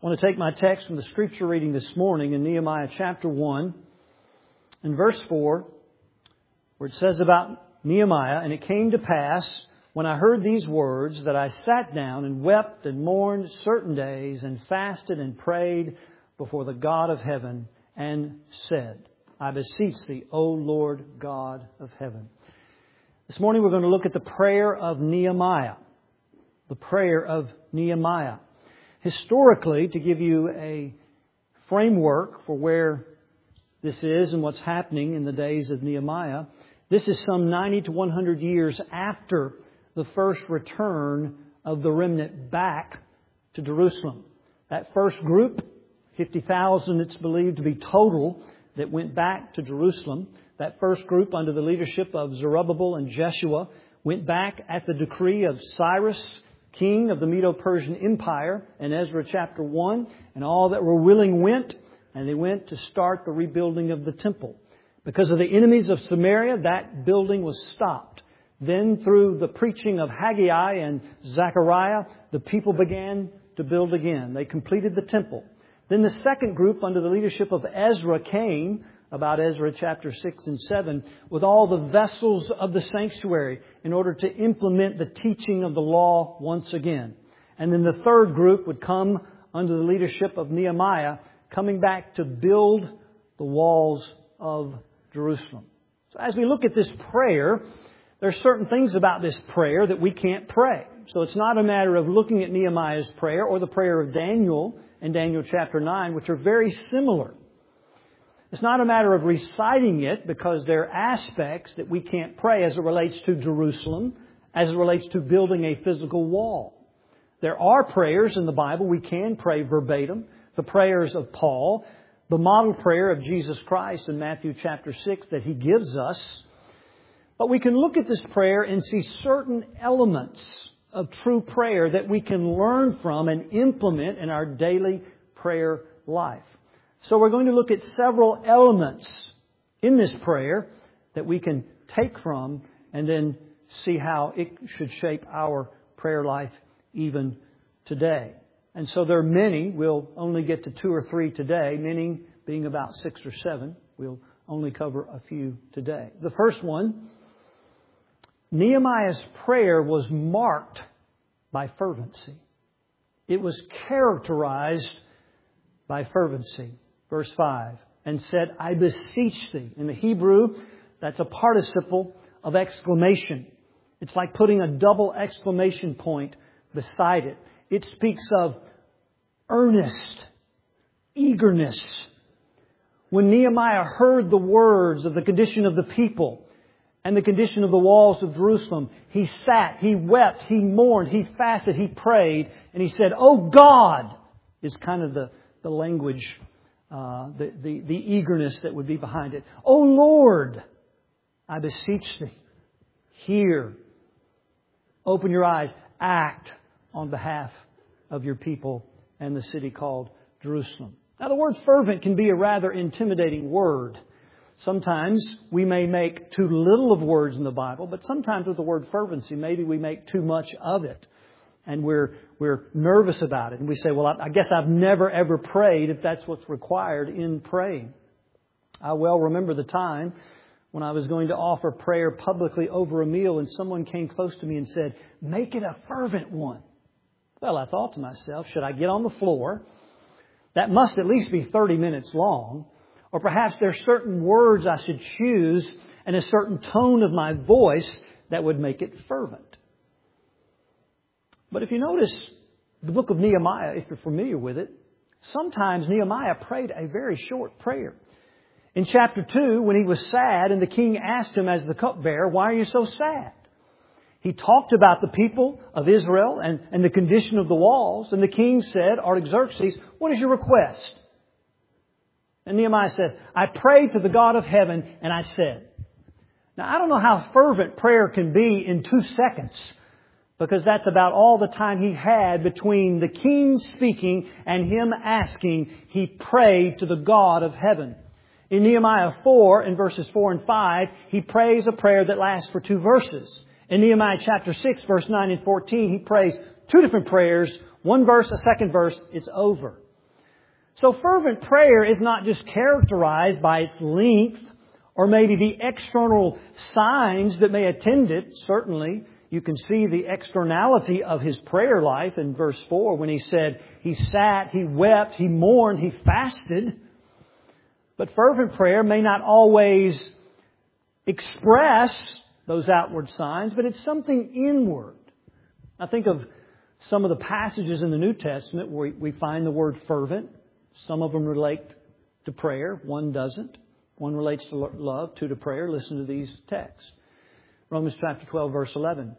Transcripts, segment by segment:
I want to take my text from the scripture reading this morning in Nehemiah chapter 1 and verse 4, where it says about Nehemiah, "And it came to pass, when I heard these words, that I sat down and wept and mourned certain days and fasted and prayed before the God of heaven and said, I beseech Thee, O Lord God of heaven." This morning we're going to look at the prayer of Nehemiah. The prayer of Nehemiah. Historically, to give you a framework for where this is and what's happening in the days of Nehemiah, this is some 90 to 100 years after the first return of the remnant back to Jerusalem. That first group, 50,000 it's believed to be total, that went back to Jerusalem. That first group under the leadership of Zerubbabel and Jeshua went back at the decree of Cyrus, king of the Medo-Persian Empire, in Ezra chapter 1. And all that were willing went, and they went to start the rebuilding of the temple. Because of the enemies of Samaria, that building was stopped. Then through the preaching of Haggai and Zechariah, the people began to build again. They completed the temple. Then the second group under the leadership of Ezra came, about Ezra chapter 6 and 7, with all the vessels of the sanctuary in order to implement the teaching of the law once again. And then the third group would come under the leadership of Nehemiah, coming back to build the walls of Jerusalem. So as we look at this prayer, there are certain things about this prayer that we can't pray. So it's not a matter of looking at Nehemiah's prayer or the prayer of Daniel in Daniel chapter 9, which are very similar. It's not a matter of reciting it, because there are aspects that we can't pray as it relates to Jerusalem, as it relates to building a physical wall. There are prayers in the Bible we can pray verbatim. The prayers of Paul, the model prayer of Jesus Christ in Matthew chapter 6 that He gives us. But we can look at this prayer and see certain elements of true prayer that we can learn from and implement in our daily prayer life. So we're going to look at several elements in this prayer that we can take from and then see how it should shape our prayer life even today. And so there are many. We'll only get to 2 or 3 today, many being about 6 or 7. We'll only cover a few today. The first one, Nehemiah's prayer was marked by fervency. It was characterized by fervency. Verse 5, "And said, I beseech Thee." In the Hebrew, that's a participle of exclamation. It's like putting a double exclamation point beside it. It speaks of earnest eagerness. When Nehemiah heard the words of the condition of the people and the condition of the walls of Jerusalem, he sat, he wept, he mourned, he fasted, he prayed, and he said, "Oh God," is kind of the language, the eagerness that would be behind it. "Oh Lord, I beseech Thee, hear, open Your eyes, act on behalf of Your people and the city called Jerusalem." Now the word fervent can be a rather intimidating word. Sometimes we may make too little of words in the Bible, but sometimes with the word fervency, maybe we make too much of it. And we're nervous about it. And we say, well, I guess I've never ever prayed if that's what's required in praying. I well remember the time when I was going to offer prayer publicly over a meal, and someone came close to me and said, "Make it a fervent one." Well, I thought to myself, should I get on the floor? That must at least be 30 minutes long. Or perhaps there are certain words I should choose and a certain tone of my voice that would make it fervent. But if you notice the book of Nehemiah, if you're familiar with it, sometimes Nehemiah prayed a very short prayer. In chapter 2, when he was sad and the king asked him as the cupbearer, "Why are you so sad?" He talked about the people of Israel and the condition of the walls. And the king said, Artaxerxes, "What is your request?" And Nehemiah says, "I prayed to the God of heaven and I said." Now, I don't know how fervent prayer can be in 2 seconds, because that's about all the time he had between the king speaking and him asking. He prayed to the God of heaven. In Nehemiah 4, in verses 4 and 5, he prays a prayer that lasts for 2 verses. In Nehemiah chapter 6, verse 9 and 14, he prays 2 different prayers. 1 verse, a second verse, it's over. So fervent prayer is not just characterized by its length or maybe the external signs that may attend it. Certainly, you can see the externality of his prayer life in verse 4 when he said he sat, he wept, he mourned, he fasted. But fervent prayer may not always express those outward signs, but it's something inward. I think of some of the passages in the New Testament where we find the word fervent. Some of them relate to prayer. One doesn't. One relates to love, two to prayer. Listen to these texts. Romans chapter 12, verse 11.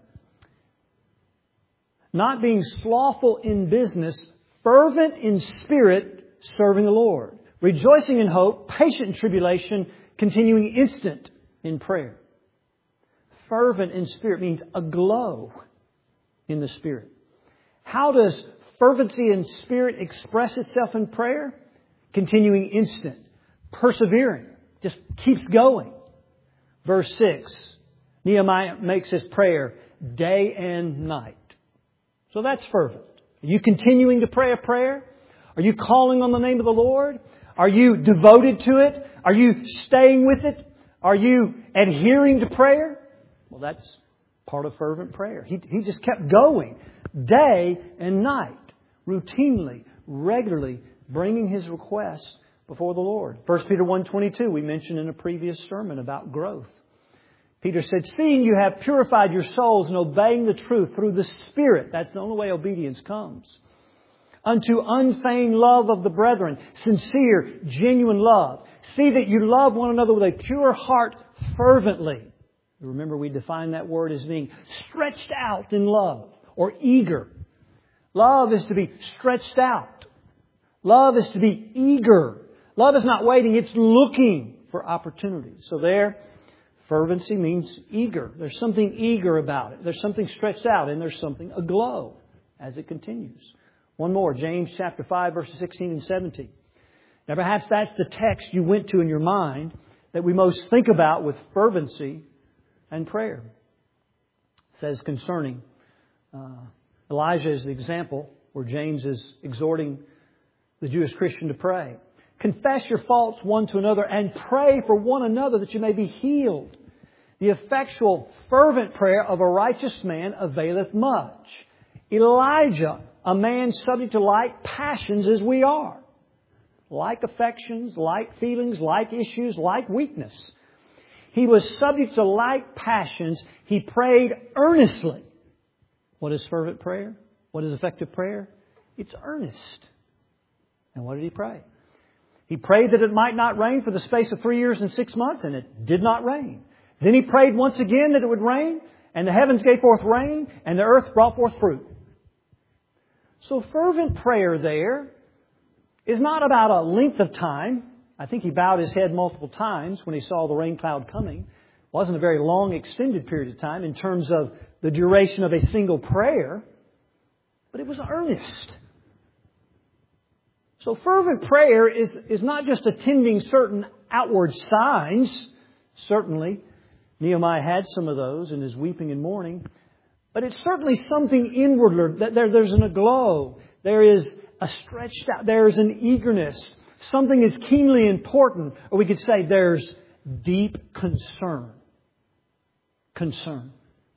Not being slothful in business, fervent in spirit, serving the Lord. Rejoicing in hope, patient in tribulation, continuing instant in prayer. Fervent in spirit means aglow in the Spirit. How does fervency in spirit express itself in prayer? Continuing instant, persevering, just keeps going. Verse 6, Nehemiah makes his prayer day and night. So that's fervent. Are you continuing to pray a prayer? Are you calling on the name of the Lord? Are you devoted to it? Are you staying with it? Are you adhering to prayer? Well, that's part of fervent prayer. He just kept going day and night, routinely, regularly, bringing his requests before the Lord. 1 Peter 1:22, we mentioned in a previous sermon about growth. Peter said, seeing you have purified your souls and obeying the truth through the Spirit. That's the only way obedience comes. Unto unfeigned love of the brethren, sincere, genuine love. See that you love one another with a pure heart fervently. Remember, we define that word as being stretched out in love or eager. Love is to be stretched out. Love is to be eager. Love is not waiting, it's looking for opportunities. So there, fervency means eager. There's something eager about it. There's something stretched out and there's something aglow as it continues. One more, James chapter 5, verses 16 and 17. Now perhaps that's the text you went to in your mind that we most think about with fervency and prayer. It says concerning Elijah is the example where James is exhorting the Jewish Christian to pray. Confess your faults one to another and pray for one another that you may be healed. The effectual, fervent prayer of a righteous man availeth much. Elijah, a man subject to like passions as we are. Like affections, like feelings, like issues, like weakness. He was subject to like passions. He prayed earnestly. What is fervent prayer? What is effective prayer? It's earnest. And what did he pray? He prayed that it might not rain for the space of 3 years and 6 months, and it did not rain. Then he prayed once again that it would rain, and the heavens gave forth rain, and the earth brought forth fruit. So fervent prayer there is not about a length of time. I think he bowed his head multiple times when he saw the rain cloud coming. It wasn't a very long, extended period of time in terms of the duration of a single prayer, but it was earnest. So fervent prayer is not just attending certain outward signs. Certainly, Nehemiah had some of those in his weeping and mourning. But it's certainly something inward. There's an aglow. There is a stretched out. There's an eagerness. Something is keenly important. Or we could say there's deep concern. Concern.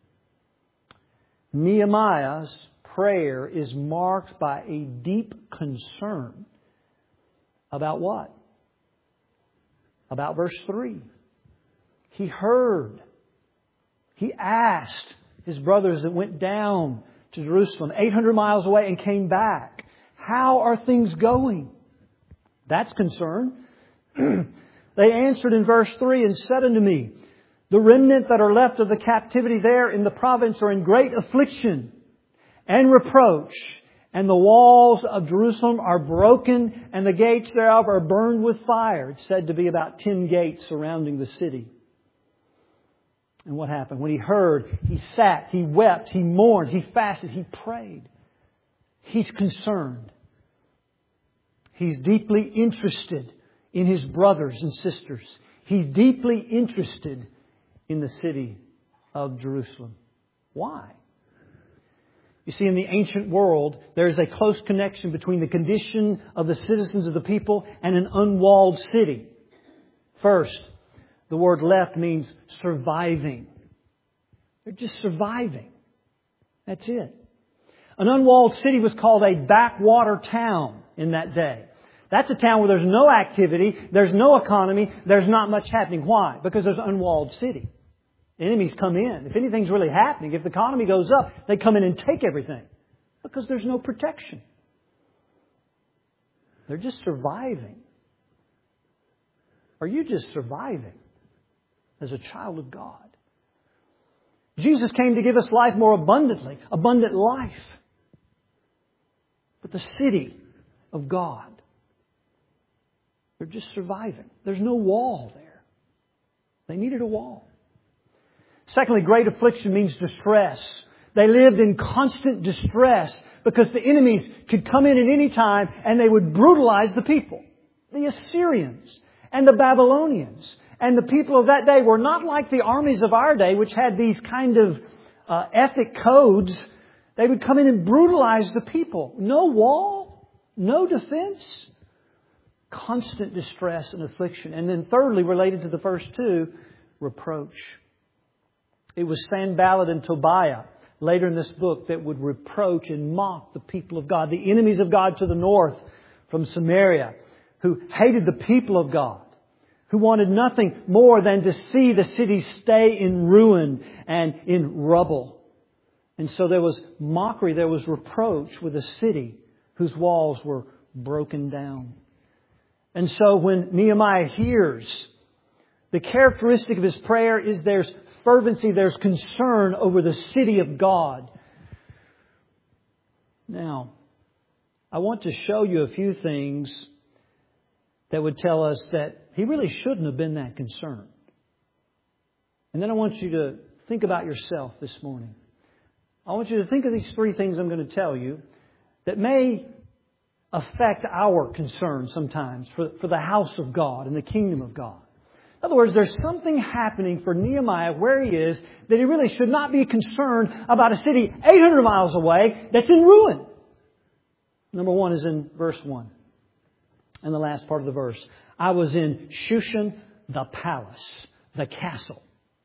Nehemiah's prayer is marked by a deep concern. About what? About verse 3. He heard. He asked his brothers that went down to Jerusalem 800 miles away and came back. How are things going? That's concern. They answered in verse 3 and said unto me, the remnant that are left of the captivity there in the province are in great affliction and reproach. And the walls of Jerusalem are broken and the gates thereof are burned with fire. It's said to be about 10 gates surrounding the city. And what happened? When he heard, he sat, he wept, he mourned, he fasted, he prayed. He's concerned. He's deeply interested in his brothers and sisters. He's deeply interested in the city of Jerusalem. Why? You see, in the ancient world, there is a close connection between the condition of the citizens of the people and an unwalled city. First, the word left means surviving. They're just surviving. That's it. An unwalled city was called a backwater town in that day. That's a town where there's no activity, there's no economy, there's not much happening. Why? Because there's an unwalled city. The enemies come in. If anything's really happening, if the economy goes up, they come in and take everything. Because there's no protection. They're just surviving. Are you just surviving as a child of God? Jesus came to give us life more abundantly, abundant life. But the city of God, they're just surviving. There's no wall there. They needed a wall. Secondly, great affliction means distress. They lived in constant distress because the enemies could come in at any time and they would brutalize the people. The Assyrians and the Babylonians and the people of that day were not like the armies of our day, which had these kind of ethic codes. They would come in and brutalize the people. No wall, no defense, constant distress and affliction. And then thirdly, related to the first two, reproach. It was Sanballat and Tobiah, later in this book, that would reproach and mock the people of God, the enemies of God to the north from Samaria, who hated the people of God, who wanted nothing more than to see the city stay in ruin and in rubble. And so there was mockery, there was reproach with a city whose walls were broken down. And so when Nehemiah hears, the characteristic of his prayer is there's fervency, there's concern over the city of God. Now, I want to show you a few things that would tell us that he really shouldn't have been that concerned. And then I want you to think about yourself this morning. I want you to think of these three things I'm going to tell you that may affect our concern sometimes for the house of God and the kingdom of God. In other words, there's something happening for Nehemiah where he is that he really should not be concerned about a city 800 miles away that's in ruin. Number one is in verse 1. In the last part of the verse. I was in Shushan, the palace, the castle.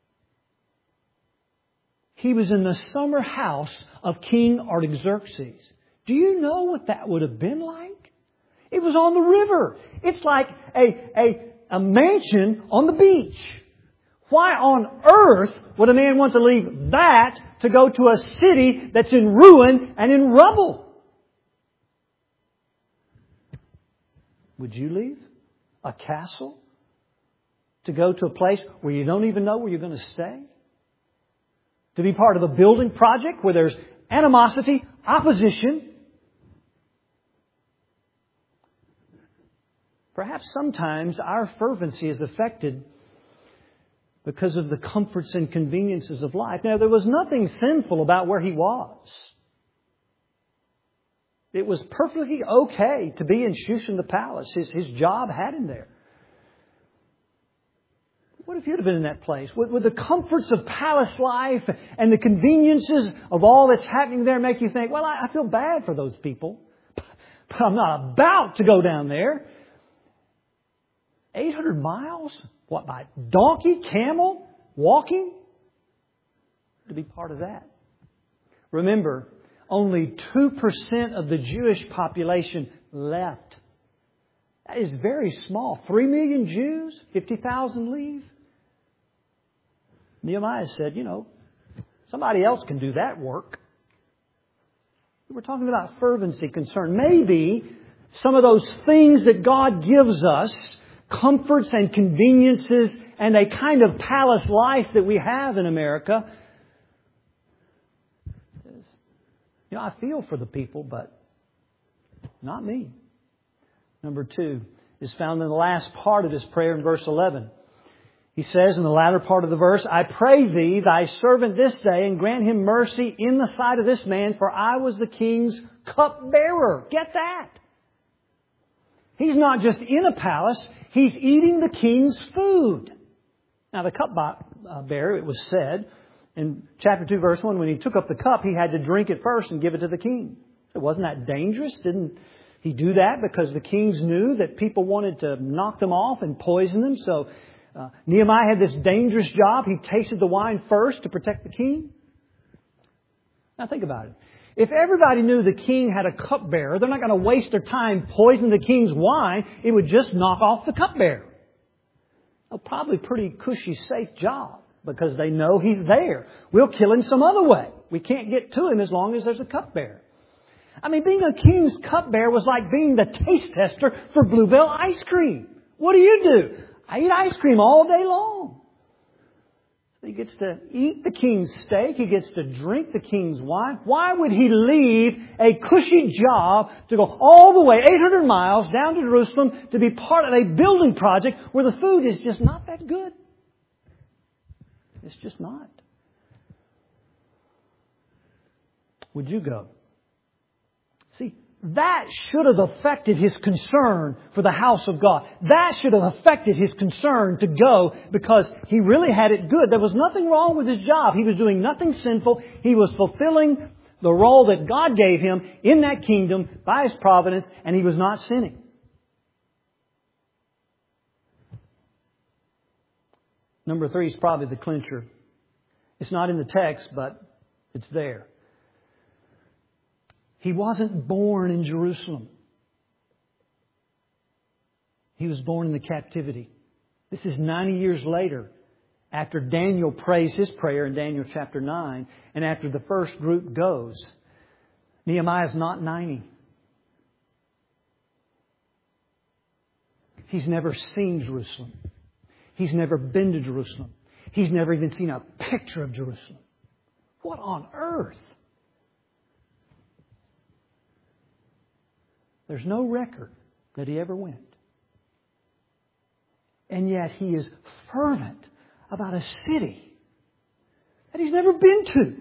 He was in the summer house of King Artaxerxes. Do you know what that would have been like? It was on the river. It's like a mansion on the beach. Why on earth would a man want to leave that to go to a city that's in ruin and in rubble? Would you leave a castle to go to a place where you don't even know where you're going to stay? To be part of a building project where there's animosity, opposition? Perhaps sometimes our fervency is affected because of the comforts and conveniences of life. Now, there was nothing sinful about where he was. It was perfectly okay to be in Shushan the palace. His job had him there. What if you'd have been in that place? Would the comforts of palace life and the conveniences of all that's happening there make you think, well, I feel bad for those people, but I'm not about to go down there. 800 miles? What, by donkey, camel, walking? To be part of that. Remember, only 2% of the Jewish population left. That is very small. 3 million Jews, 50,000 leave. Nehemiah said, somebody else can do that work. We're talking about fervency, concern. Maybe some of those things that God gives us, comforts and conveniences and a kind of palace life that we have in America. I feel for the people, but not me. Number 2 is found in the last part of his prayer in verse 11. He says in the latter part of the verse, I pray thee, thy servant this day, and grant him mercy in the sight of this man, for I was the king's cupbearer. Get that? He's not just in a palace, he's eating the king's food. Now the cupbearer, it was said, In chapter 2, verse 1, when he took up the cup, he had to drink it first and give it to the king. So wasn't that dangerous? Didn't he do that because the kings knew that people wanted to knock them off and poison them? So Nehemiah had this dangerous job. He tasted the wine first to protect the king. Now think about it. If everybody knew the king had a cupbearer, they're not going to waste their time poisoning the king's wine. It would just knock off the cupbearer. Probably pretty cushy, safe job because they know he's there. We'll kill him some other way. We can't get to him as long as there's a cupbearer. I mean, being a king's cupbearer was like being the taste tester for Bluebell ice cream. What do? I eat ice cream all day long. He gets to eat the king's steak. He gets to drink the king's wine. Why would he leave a cushy job to go all the way 800 miles down to Jerusalem to be part of a building project where the food is just not that good? It's just not. Would you go? See, that should have affected his concern for the house of God. That should have affected his concern to go because he really had it good. There was nothing wrong with his job. He was doing nothing sinful. He was fulfilling the role that God gave him in that kingdom by His providence, and he was not sinning. Number 3 is probably the clincher. It's not in the text, but it's there. He wasn't born in Jerusalem. He was born in the captivity. This is 90 years later, after Daniel prays his prayer in Daniel chapter 9, and after the first group goes. Nehemiah's not 90. He's never seen Jerusalem. He's never been to Jerusalem. He's never even seen a picture of Jerusalem. What on earth? There's no record that he ever went. And yet he is fervent about a city that he's never been to.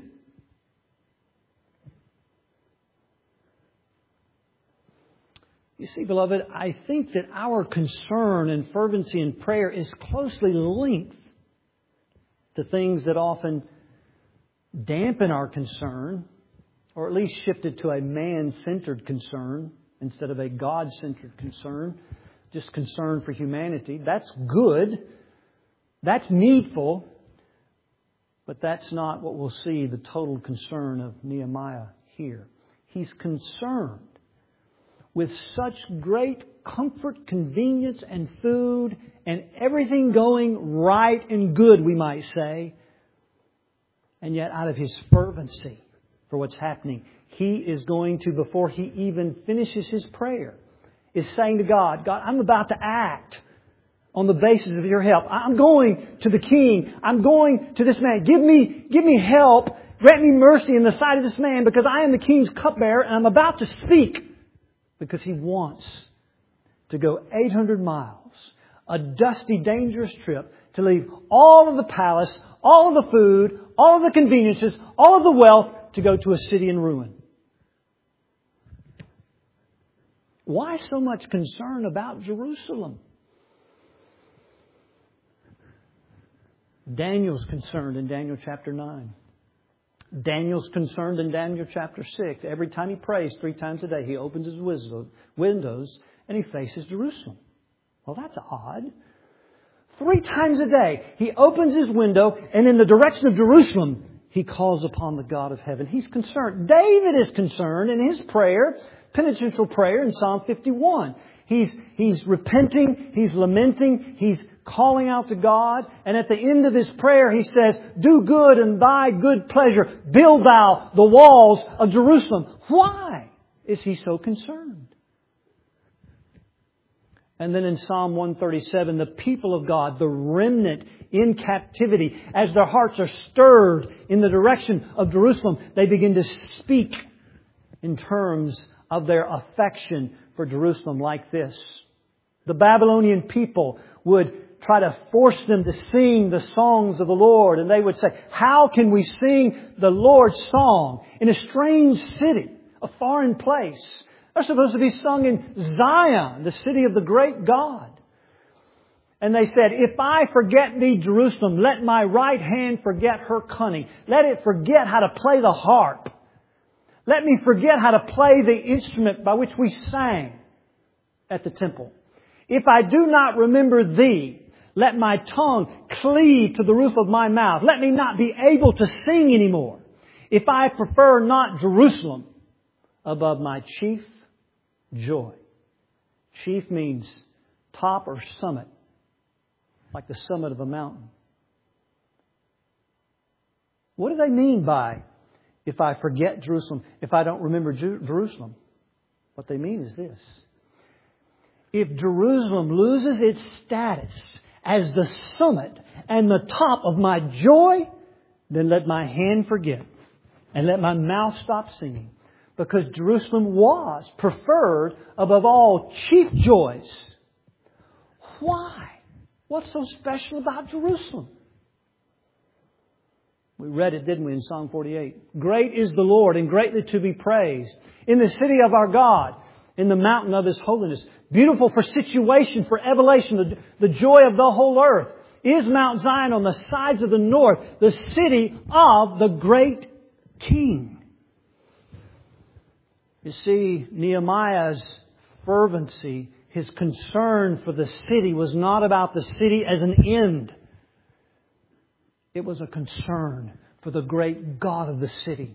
You see, beloved, I think that our concern and fervency in prayer is closely linked to things that often dampen our concern, or at least shift it to a man-centered concern instead of a God-centered concern, just concern for humanity. That's good. That's needful. But that's not what we'll see the total concern of Nehemiah here. He's concerned with such great comfort, convenience, and food, and everything going right and good, we might say. And yet, out of his fervency for what's happening, he is going to, before he even finishes his prayer, is saying to God, God, I'm about to act on the basis of your help. I'm going to the king. I'm going to this man. Give me help. Grant me mercy in the sight of this man because I am the king's cupbearer and I'm about to speak. Because he wants to go 800 miles, a dusty, dangerous trip, to leave all of the palace, all of the food, all of the conveniences, all of the wealth, to go to a city in ruin. Why so much concern about Jerusalem? Daniel's concerned in Daniel chapter 9. Daniel's concerned in Daniel chapter 6. Every time he prays 3 times a day, he opens his windows and he faces Jerusalem. Well, that's odd. 3 times a day, he opens his window and in the direction of Jerusalem, he calls upon the God of heaven. He's concerned. David is concerned in his prayer, penitential prayer in Psalm 51. He's repenting, he's lamenting, he's calling out to God. And at the end of his prayer, he says, do good in thy good pleasure. Build thou the walls of Jerusalem. Why is he so concerned? And then in Psalm 137, the people of God, the remnant in captivity, as their hearts are stirred in the direction of Jerusalem, they begin to speak in terms of their affection for Jerusalem like this. The Babylonian people would try to force them to sing the songs of the Lord. And they would say, how can we sing the Lord's song in a strange city, a foreign place? They're supposed to be sung in Zion, the city of the great God. And they said, if I forget thee, Jerusalem, let my right hand forget her cunning. Let it forget how to play the harp. Let me forget how to play the instrument by which we sang at the temple. If I do not remember thee, let my tongue cleave to the roof of my mouth. Let me not be able to sing anymore. If I prefer not Jerusalem above my chief joy. Chief means top or summit, like the summit of a mountain. What do they mean by, if I forget Jerusalem, if I don't remember Jerusalem? What they mean is this. If Jerusalem loses its status as the summit and the top of my joy, then let my hand forget and let my mouth stop singing. Because Jerusalem was preferred above all chief joys. Why? What's so special about Jerusalem? We read it, didn't we, in Psalm 48? Great is the Lord and greatly to be praised in the city of our God, in the mountain of His holiness. Beautiful for situation, for elevation, the joy of the whole earth. Is Mount Zion on the sides of the north, the city of the great King. You see, Nehemiah's fervency, his concern for the city was not about the city as an end. It was a concern for the great God of the city.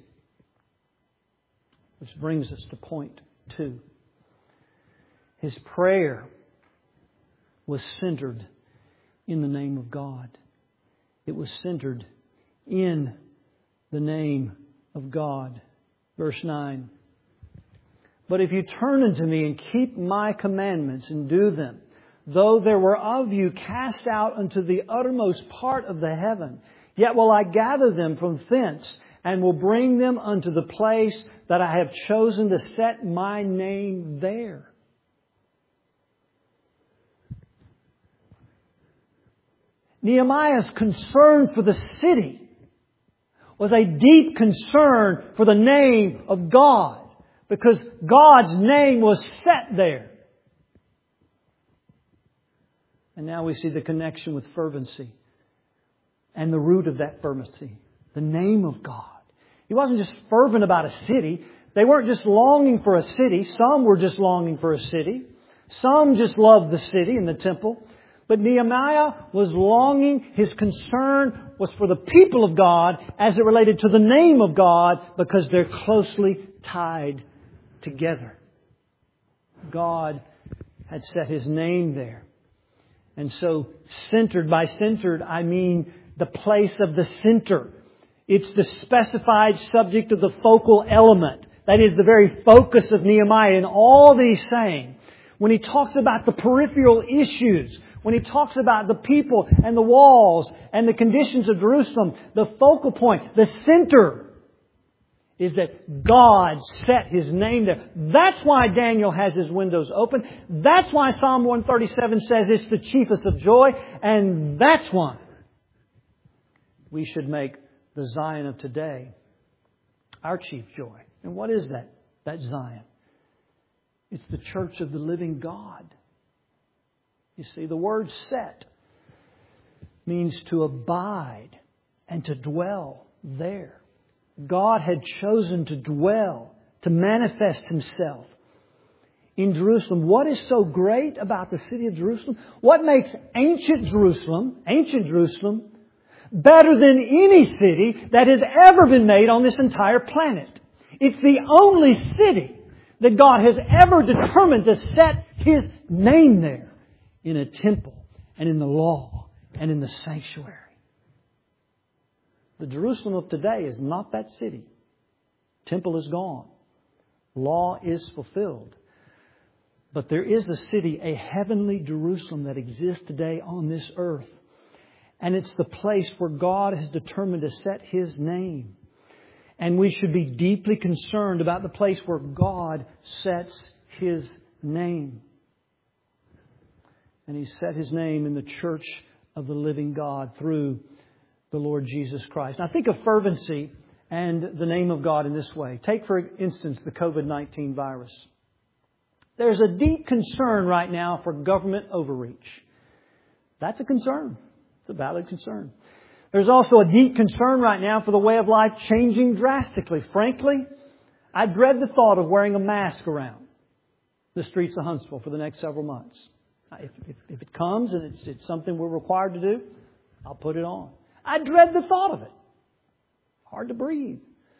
Which brings us to point 2. His prayer was centered in the name of God. It was centered in the name of God. Verse 9. But if you turn unto me and keep my commandments and do them, though there were of you cast out unto the uttermost part of the heaven, yet will I gather them from thence and will bring them unto the place that I have chosen to set my name there. Nehemiah's concern for the city was a deep concern for the name of God, because God's name was set there. And now we see the connection with fervency and the root of that fervency, the name of God. He wasn't just fervent about a city. They weren't just longing for a city. Some were just longing for a city. Some just loved the city and the temple. But Nehemiah was longing, his concern was for the people of God as it related to the name of God, because they're closely tied together. God had set His name there. And so centered, by centered, I mean the place of the center. It's the specified subject of the focal element. That is the very focus of Nehemiah in all that he's saying. When he talks about the peripheral issues, when he talks about the people and the walls and the conditions of Jerusalem, the focal point, the center, is that God set His name there. That's why Daniel has his windows open. That's why Psalm 137 says it's the chiefest of joy. And that's why we should make the Zion of today our chief joy. And what is that? That Zion. It's the church of the living God. You see, the word set means to abide and to dwell there. God had chosen to dwell, to manifest Himself in Jerusalem. What is so great about the city of Jerusalem? What makes ancient Jerusalem, better than any city that has ever been made on this entire planet? It's the only city that God has ever determined to set His name there, in a temple and in the law and in the sanctuary. The Jerusalem of today is not that city. Temple is gone. Law is fulfilled. But there is a city, a heavenly Jerusalem, that exists today on this earth. And it's the place where God has determined to set His name. And we should be deeply concerned about the place where God sets His name. And He set His name in the church of the living God through the Lord Jesus Christ. Now think of fervency and the name of God in this way. Take, for instance, the COVID-19 virus. There's a deep concern right now for government overreach. That's a concern. It's a valid concern. There's also a deep concern right now for the way of life changing drastically. Frankly, I dread the thought of wearing a mask around the streets of Huntsville for the next several months. If it comes and it's something we're required to do, I'll put it on. I dread the thought of it. Hard to breathe.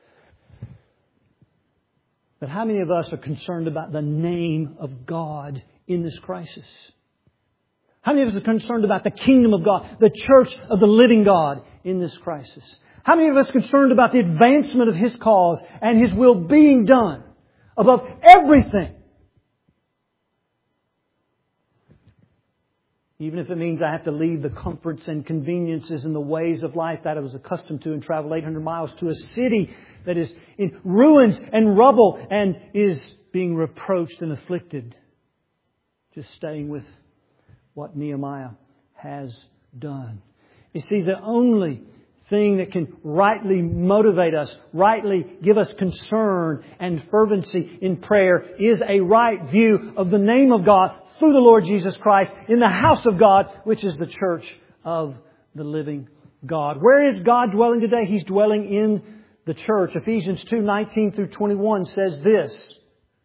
But how many of us are concerned about the name of God in this crisis? How many of us are concerned about the kingdom of God, the church of the living God in this crisis? How many of us are concerned about the advancement of His cause and His will being done above everything? Even if it means I have to leave the comforts and conveniences and the ways of life that I was accustomed to and travel 800 miles to a city that is in ruins and rubble and is being reproached and afflicted. Just staying with what Nehemiah has done. You see, the only thing that can rightly motivate us, rightly give us concern and fervency in prayer is a right view of the name of God through the Lord Jesus Christ in the house of God, which is the church of the living God. Where is God dwelling today? He's dwelling in the church. Ephesians 2:19-21 says this.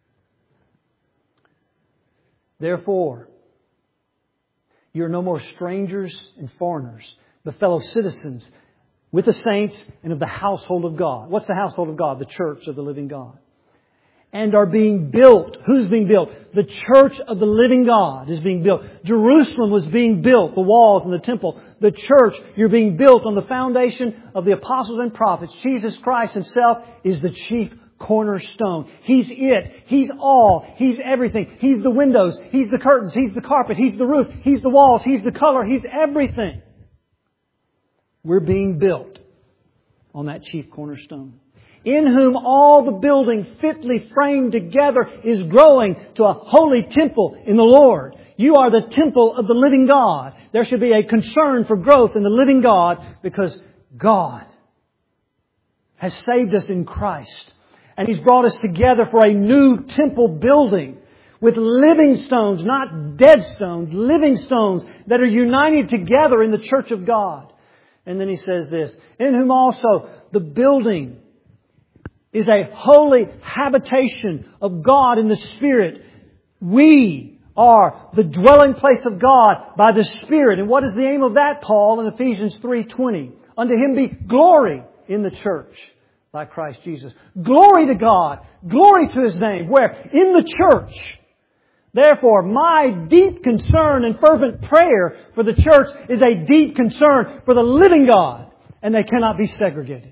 Therefore, you are no more strangers and foreigners, but fellow citizens with the saints and of the household of God. What's the household of God? The church of the living God. And are being built. Who's being built? The church of the living God is being built. Jerusalem was being built, the walls and the temple. The church, you're being built on the foundation of the apostles and prophets. Jesus Christ Himself is the chief cornerstone. He's it. He's all. He's everything. He's the windows. He's the curtains. He's the carpet. He's the roof. He's the walls. He's the color. He's everything. We're being built on that chief cornerstone. In whom all the building fitly framed together is growing to a holy temple in the Lord. You are the temple of the living God. There should be a concern for growth in the living God because God has saved us in Christ. And He's brought us together for a new temple building with living stones, not dead stones, living stones that are united together in the church of God. And then He says this, in whom also the building is a holy habitation of God in the Spirit. We are the dwelling place of God by the Spirit. And what is the aim of that, Paul, in Ephesians 3:20? Unto Him be glory in the church by Christ Jesus. Glory to God. Glory to His name. Where? In the church. Therefore, my deep concern and fervent prayer for the church is a deep concern for the living God. And they cannot be segregated.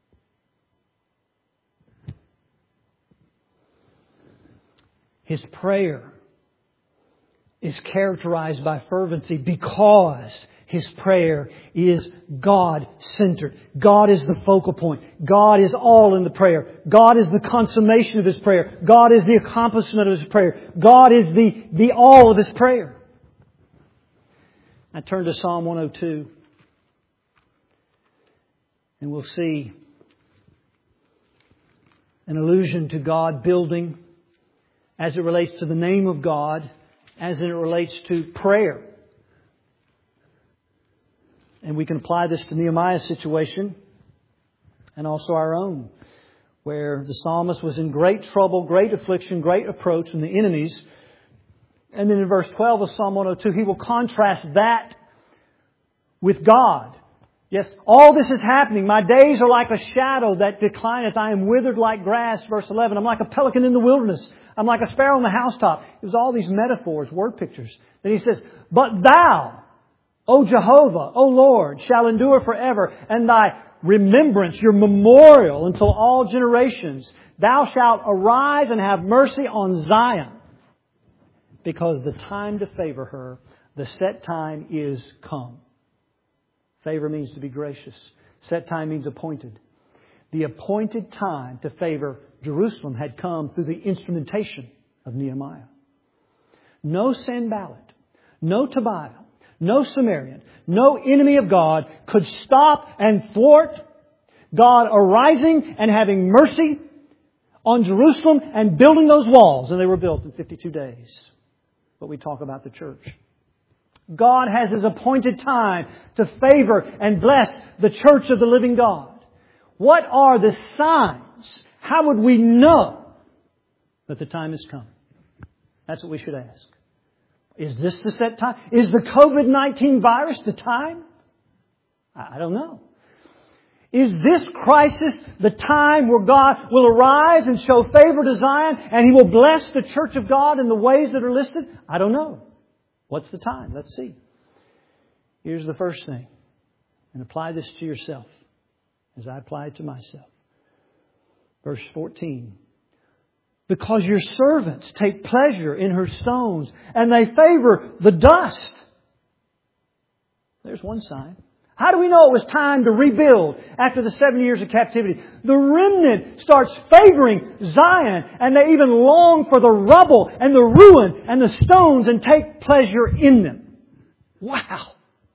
His prayer is characterized by fervency because His prayer is God-centered. God is the focal point. God is all in the prayer. God is the consummation of His prayer. God is the accomplishment of His prayer. God is the all of His prayer. I turn to Psalm 102. And we'll see an allusion to God building as it relates to the name of God, as it relates to prayer. And we can apply this to Nehemiah's situation and also our own, where the psalmist was in great trouble, great affliction, great approach from the enemies. And then in verse 12 of Psalm 102, he will contrast that with God. Yes, all this is happening. My days are like a shadow that declineth. I am withered like grass. Verse 11. I'm like a pelican in the wilderness. I'm like a sparrow on the housetop. It was all these metaphors, word pictures. Then he says, but Thou, O Jehovah, O Lord, shall endure forever, and Thy remembrance, your memorial until all generations. Thou shalt arise and have mercy on Zion, because the time to favor her, the set time is come. Favor means to be gracious. Set time means appointed. The appointed time to favor Jerusalem had come through the instrumentation of Nehemiah. No Sanballat, no Tobiah, no Sumerian, no enemy of God could stop and thwart God arising and having mercy on Jerusalem and building those walls. And they were built in 52 days. But we talk about the church. God has His appointed time to favor and bless the church of the living God. What are the signs? How would we know that the time has come? That's what we should ask. Is this the set time? Is the COVID-19 virus the time? I don't know. Is this crisis the time where God will arise and show favor to Zion and He will bless the church of God in the ways that are listed? I don't know. What's the time? Let's see. Here's the first thing. And apply this to yourself as I apply it to myself. Verse 14. Because your servants take pleasure in her stones and they favor the dust. There's one sign. How do we know it was time to rebuild after the 7 years of captivity? The remnant starts favoring Zion, and they even long for the rubble and the ruin and the stones and take pleasure in them. Wow!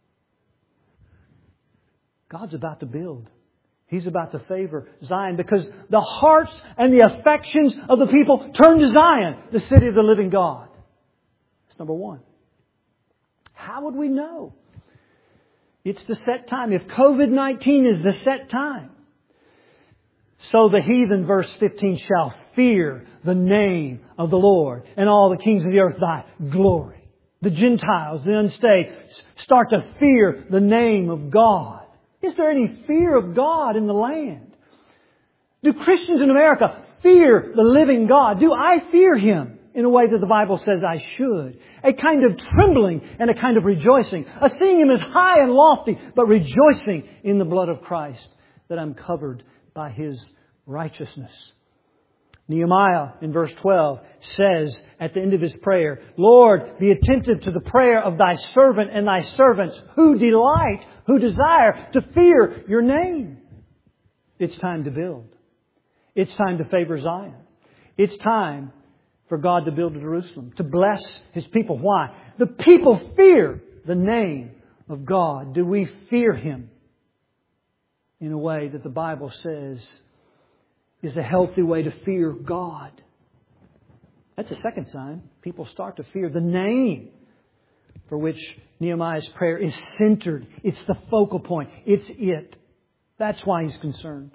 God's about to build. He's about to favor Zion because the hearts and the affections of the people turn to Zion, the city of the living God. That's number one. How would we know? It's the set time. If COVID-19 is the set time, so the heathen, verse 15, shall fear the name of the Lord, and all the kings of the earth thy glory. The Gentiles, the unsaved, start to fear the name of God. Is there any fear of God in the land? Do Christians in America fear the living God? Do I fear Him in a way that the Bible says I should? A kind of trembling and a kind of rejoicing. A seeing Him as high and lofty, but rejoicing in the blood of Christ, that I'm covered by His righteousness. Nehemiah in verse 12 says at the end of his prayer, Lord, be attentive to the prayer of Thy servant and Thy servants who delight, who desire to fear Your name. It's time to build. It's time to favor Zion. It's time for God to build Jerusalem, to bless His people. Why? The people fear the name of God. Do we fear Him in a way that the Bible says is a healthy way to fear God? That's a second sign. People start to fear the name for which Nehemiah's prayer is centered. It's the focal point. It's it. That's why he's concerned.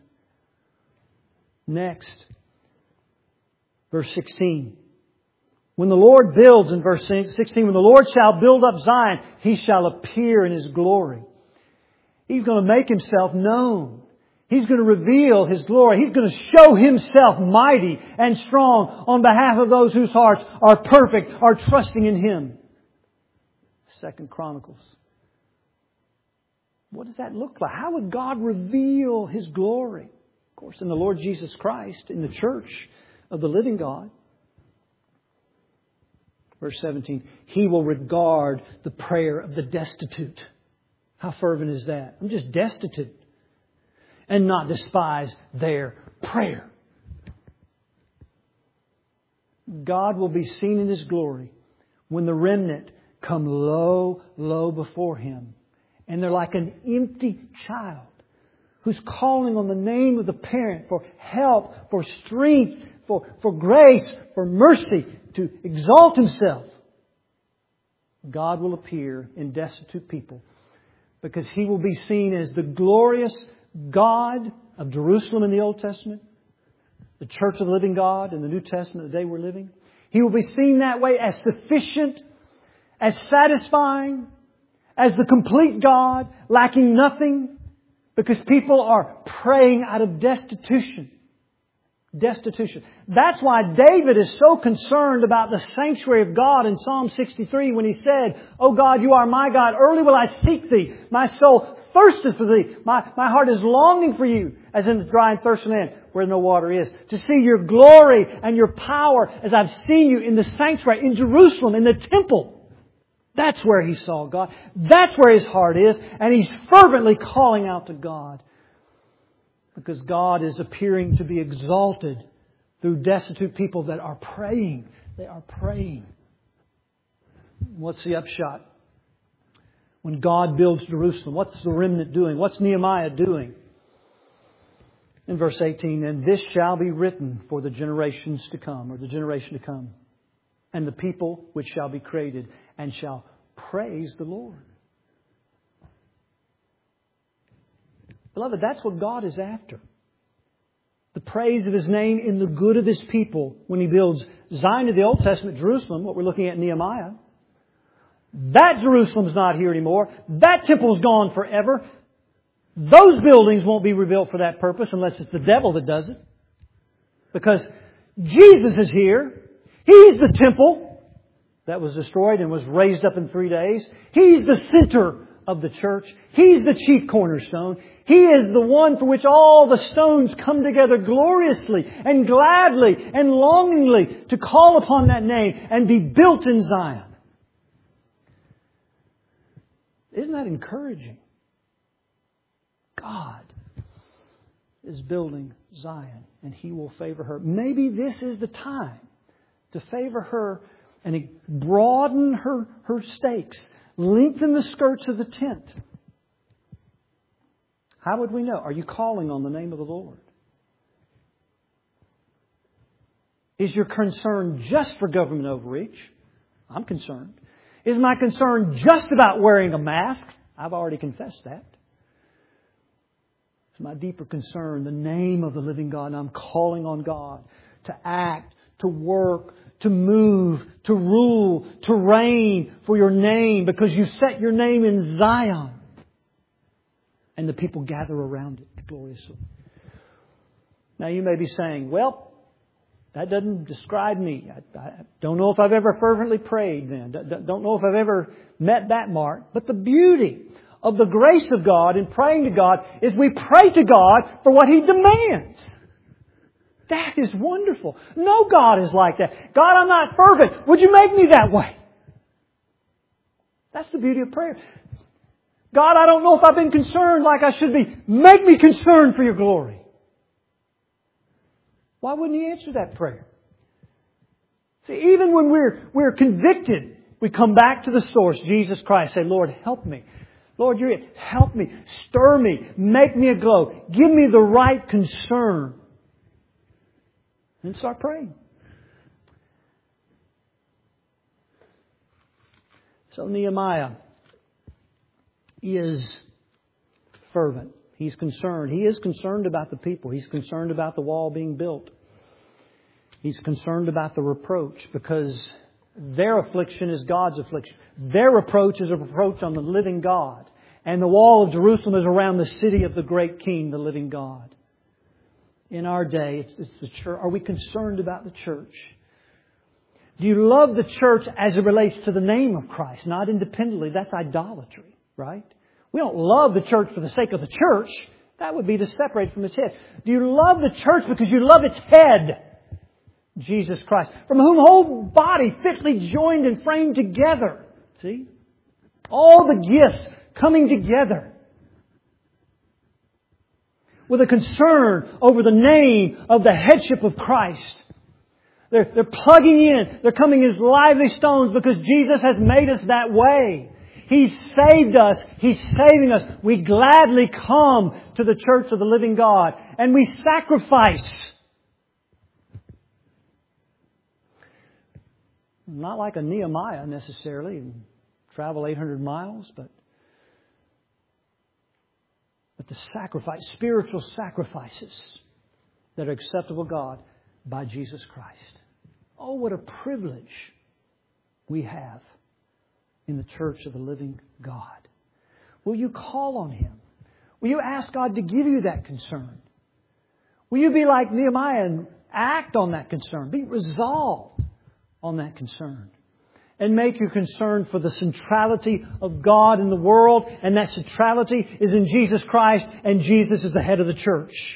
Next, verse 16. When the Lord builds, in verse 16, when the Lord shall build up Zion, He shall appear in His glory. He's going to make Himself known. He's going to reveal His glory. He's going to show Himself mighty and strong on behalf of those whose hearts are perfect, are trusting in Him. 2 Chronicles. What does that look like? How would God reveal His glory? Of course, in the Lord Jesus Christ, in the church of the living God. Verse 17, He will regard the prayer of the destitute. How fervent is that? I'm just destitute. And not despise their prayer. God will be seen in His glory when the remnant come low, low before Him. And they're like an empty child who's calling on the name of the parent for help, for strength, for grace, for mercy, to exalt Himself. God will appear in destitute people because He will be seen as the glorious God of Jerusalem in the Old Testament, the church of the living God in the New Testament, the day we're living. He will be seen that way as sufficient, as satisfying, as the complete God, lacking nothing, because people are praying out of destitution. Destitution. That's why David is so concerned about the sanctuary of God in Psalm 63 when he said, "O God, You are my God. Early will I seek Thee. My soul thirsteth for Thee. My heart is longing for You, as in the dry and thirsty land where no water is. To see Your glory and Your power as I've seen You in the sanctuary, in Jerusalem, in the temple." That's where he saw God. That's where his heart is. And he's fervently calling out to God. Because God is appearing to be exalted through destitute people that are praying. They are praying. What's the upshot? When God builds Jerusalem, what's the remnant doing? What's Nehemiah doing? In verse 18, "And this shall be written for the generations to come," or the generation to come, "and the people which shall be created, and shall Praise the Lord. Beloved, that's what God is after. The praise of His name in the good of His people when He builds Zion of the Old Testament, Jerusalem, what we're looking at in Nehemiah. That Jerusalem's not here anymore. That temple's gone forever. Those buildings won't be rebuilt for that purpose unless it's the devil that does it. Because Jesus is here. He's the temple that was destroyed and was raised up in 3 days. He's the center of the church. He's the chief cornerstone. He is the one for which all the stones come together gloriously and gladly and longingly to call upon that name and be built in Zion. Isn't that encouraging? God is building Zion and He will favor her. Maybe this is the time to favor her and broaden her stakes. Lengthen the skirts of the tent. How would we know? Are you calling on the name of the Lord? Is your concern just for government overreach? I'm concerned. Is my concern just about wearing a mask? I've already confessed that. It's my deeper concern, the name of the living God. And I'm calling on God to act, to work, to move, to rule, to reign for your name because you set your name in Zion. And the people gather around it gloriously. Now you may be saying, well, that doesn't describe me. I don't know if I've ever fervently prayed then. Don't know if I've ever met that mark. But the beauty of the grace of God in praying to God is we pray to God for what He demands. That is wonderful. No God is like that. God, I'm not fervent. Would you make me that way? That's the beauty of prayer. God, I don't know if I've been concerned like I should be. Make me concerned for Your glory. Why wouldn't He answer that prayer? See, even when we're convicted, we come back to the source, Jesus Christ. Say, Lord, help me. Lord, you're it. Help me. Stir me. Make me aglow. Give me the right concern. And start praying. So Nehemiah is fervent. He's concerned. He is concerned about the people. He's concerned about the wall being built. He's concerned about the reproach because their affliction is God's affliction. Their reproach is a reproach on the living God. And the wall of Jerusalem is around the city of the great King, the living God. In our day, it's the church. Are we concerned about the church? Do you love the church as it relates to the name of Christ, not independently? That's idolatry, right? We don't love the church for the sake of the church. That would be to separate from its head. Do you love the church because you love its head, Jesus Christ, from whom the whole body fitly joined and framed together? See? All the gifts coming together with a concern over the name of the headship of Christ. They're plugging in. They're coming as lively stones because Jesus has made us that way. He's saved us. He's saving us. We gladly come to the church of the living God and we sacrifice. Not like a Nehemiah necessarily, travel 800 miles, but the sacrifice, spiritual sacrifices that are acceptable to God by Jesus Christ. Oh, what a privilege we have in the church of the living God. Will you call on Him? Will you ask God to give you that concern? Will you be like Nehemiah and act on that concern? Be resolved on that concern. And make your concern for the centrality of God in the world. And that centrality is in Jesus Christ. And Jesus is the head of the church.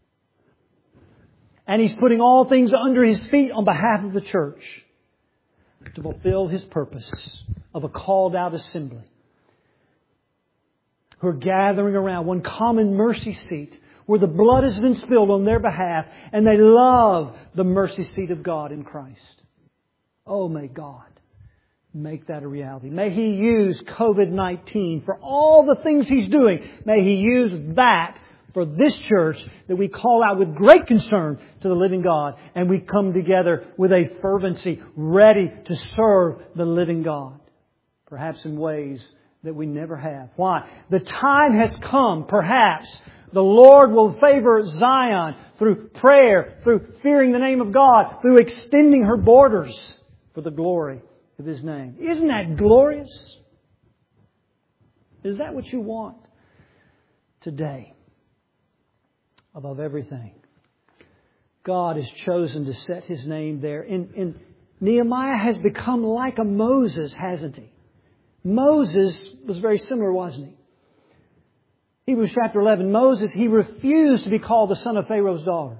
And He's putting all things under His feet on behalf of the church to fulfill His purpose of a called out assembly who are gathering around one common mercy seat where the blood has been spilled on their behalf and they love the mercy seat of God in Christ. Oh, may God make that a reality. May He use COVID-19 for all the things He's doing. May He use that for this church that we call out with great concern to the living God. And we come together with a fervency ready to serve the living God. perhaps in ways that we never have. Why? The time has come, perhaps, the Lord will favor Zion through prayer, through fearing the name of God, through extending her borders for the glory of His name. Isn't that glorious? Is that what you want today? Above everything, God has chosen to set His name there. And Nehemiah has become like a Moses, hasn't he? Moses was very similar, wasn't he? Hebrews chapter 11, Moses, he refused to be called the son of Pharaoh's daughter.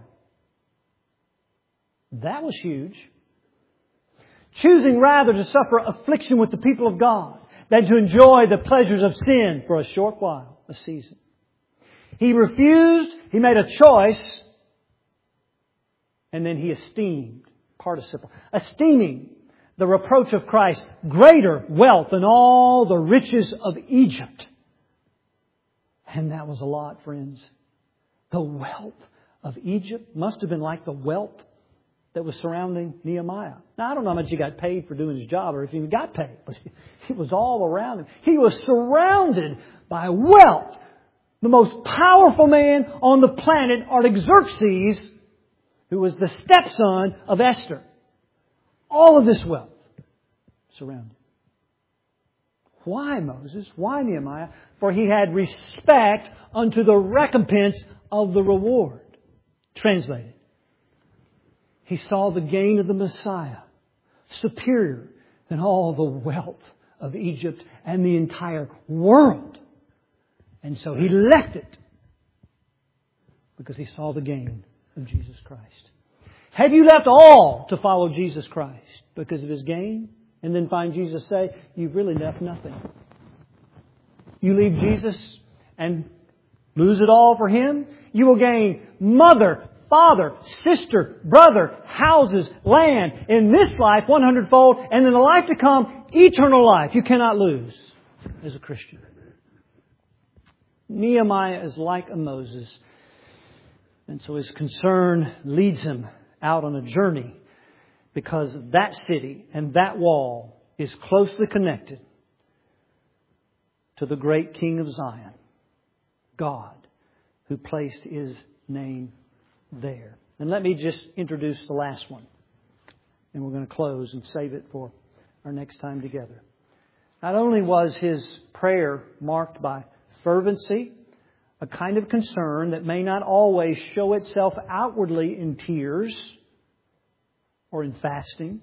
That was huge. Choosing rather to suffer affliction with the people of God than to enjoy the pleasures of sin for a short while, a season. He refused, he made a choice, and then he esteemed, participle, esteeming the reproach of Christ greater wealth than all the riches of Egypt. And that was a lot, friends. The wealth of Egypt must have been like the wealth that was surrounding Nehemiah. Now, I don't know how much he got paid for doing his job or if he even got paid, but it was all around him. He was surrounded by wealth. The most powerful man on the planet, Artaxerxes, who was the stepson of Esther. All of this wealth surrounded. Why, Moses? Why, Nehemiah? For he had respect unto the recompense of the reward. Translated. He saw the gain of the Messiah superior than all the wealth of Egypt and the entire world. And so he left it because he saw the gain of Jesus Christ. Have you left all to follow Jesus Christ because of His gain? And then find Jesus say, you've really left nothing. You leave Jesus and lose it all for Him, you will gain mother, father, sister, brother, houses, land in this life 100-fold, and in the life to come, eternal life. You cannot lose as a Christian. Nehemiah is like a Moses. And so his concern leads him out on a journey because that city and that wall is closely connected to the great King of Zion, God, who placed His name there. And let me just introduce the last one. And we're going to close and save it for our next time together. Not only was his prayer marked by fervency, a kind of concern that may not always show itself outwardly in tears or in fasting.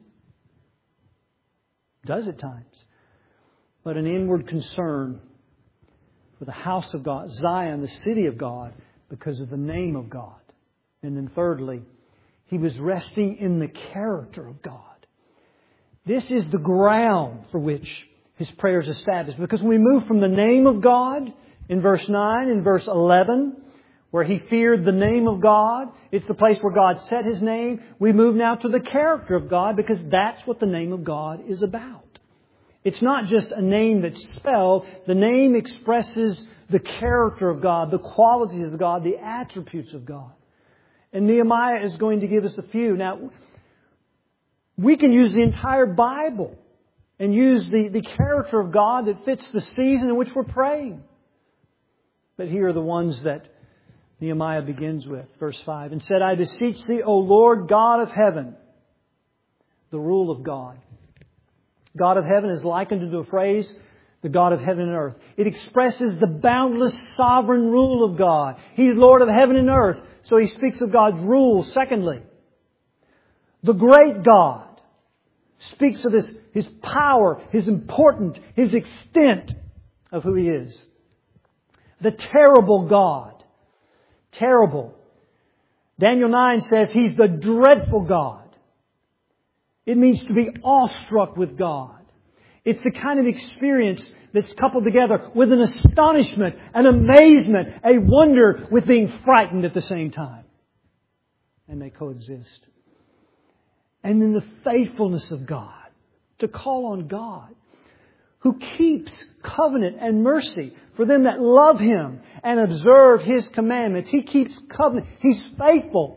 It does at times. But an inward concern for the house of God, Zion, the city of God, because of the name of God. And then thirdly, he was resting in the character of God. This is the ground for which his prayer is established. Because when we move from the name of God in verse 9 and verse 11, where he feared the name of God, it's the place where God set His name. We move now to the character of God because that's what the name of God is about. It's not just a name that's spelled. The name expresses the character of God, the qualities of God, the attributes of God. And Nehemiah is going to give us a few. Now, we can use the entire Bible and use the character of God that fits the season in which we're praying. But here are the ones that Nehemiah begins with. Verse 5. And said, I beseech Thee, O Lord God of heaven. The rule of God. God of heaven is likened to the phrase, the God of heaven and earth. It expresses the boundless sovereign rule of God. He's Lord of heaven and earth. So he speaks of God's rule. Secondly, the great God speaks of His power, His importance, His extent of who He is. The terrible God. Terrible. Daniel 9 says He's the dreadful God. It means to be awestruck with God. It's the kind of experience that's coupled together with an astonishment, an amazement, a wonder with being frightened at the same time. And they coexist. And then the faithfulness of God. To call on God, who keeps covenant and mercy for them that love Him and observe His commandments. He keeps covenant. He's faithful.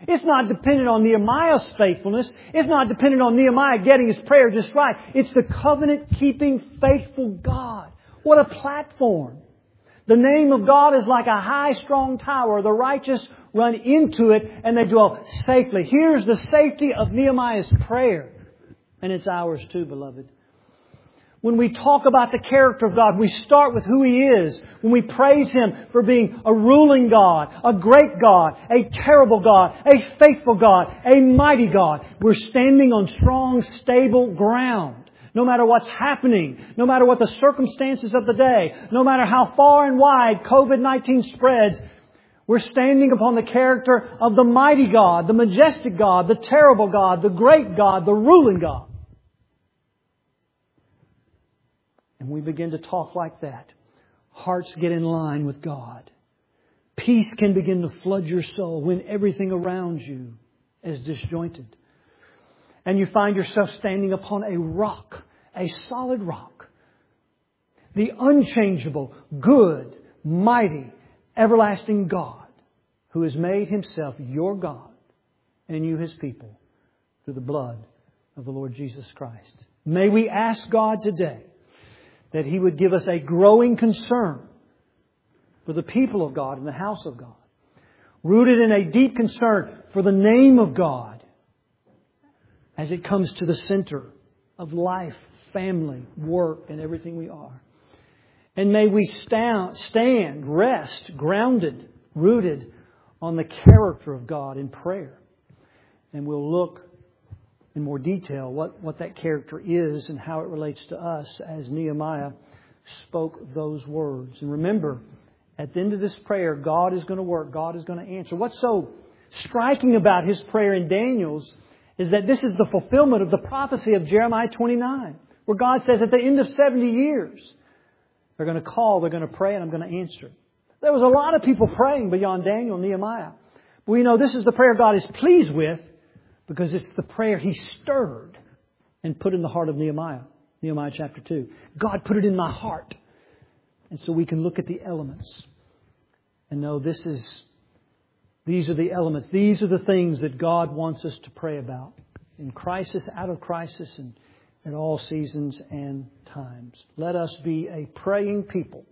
It's not dependent on Nehemiah's faithfulness. It's not dependent on Nehemiah getting his prayer just right. It's the covenant-keeping, faithful God. What a platform. The name of God is like a high, strong tower. The righteous run into it and they dwell safely. Here's the safety of Nehemiah's prayer. And it's ours too, beloved. When we talk about the character of God, we start with who He is. When we praise Him for being a ruling God, a great God, a terrible God, a faithful God, a mighty God, we're standing on strong, stable ground. No matter what's happening, no matter what the circumstances of the day, no matter how far and wide COVID-19 spreads, we're standing upon the character of the mighty God, the majestic God, the terrible God, the great God, the ruling God. And we begin to talk like that. Hearts get in line with God. Peace can begin to flood your soul when everything around you is disjointed. And you find yourself standing upon a rock, a solid rock. The unchangeable, good, mighty, everlasting God who has made Himself your God and you His people through the blood of the Lord Jesus Christ. May we ask God today that He would give us a growing concern for the people of God and the house of God, rooted in a deep concern for the name of God as it comes to the center of life, family, work, and everything we are. And may we stand, rest, grounded, rooted on the character of God in prayer. And we'll look in more detail what that character is and how it relates to us as Nehemiah spoke those words. And remember, at the end of this prayer, God is going to work. God is going to answer. What's so striking about his prayer in Daniel's is that this is the fulfillment of the prophecy of Jeremiah 29, where God says at the end of 70 years, they're going to call, they're going to pray, and I'm going to answer. There was a lot of people praying beyond Daniel and Nehemiah. But we know this is the prayer God is pleased with, because it's the prayer He stirred and put in the heart of Nehemiah. Nehemiah chapter 2. God put it in my heart. And so we can look at the elements and know these are the elements. These are the things that God wants us to pray about. In crisis, out of crisis, and at all seasons and times. Let us be a praying people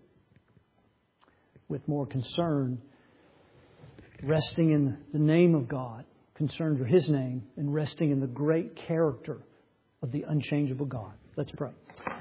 with more concern, resting in the name of God, concerned for His name, and resting in the great character of the unchangeable God. Let's pray.